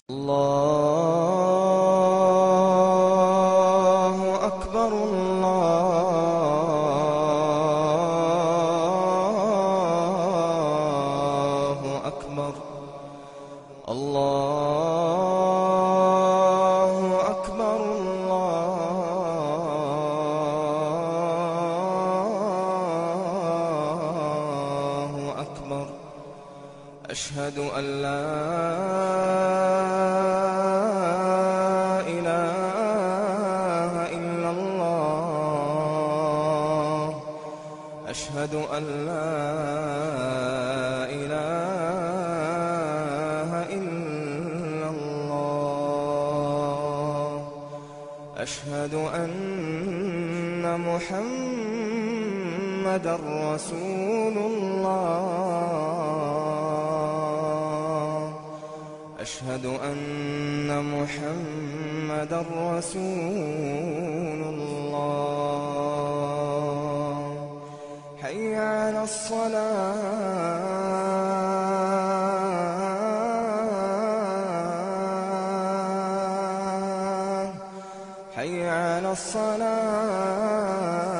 الله أكبر الله أكبر الله أكبر الله أكبر. أشهد أن لا إله إلا الله. أشهد أن لا إله إلا الله. أشهد أن محمدًا رسول الله. أشهد أن محمدًا رسول الله. حي على الصلاة حي على الصلاة.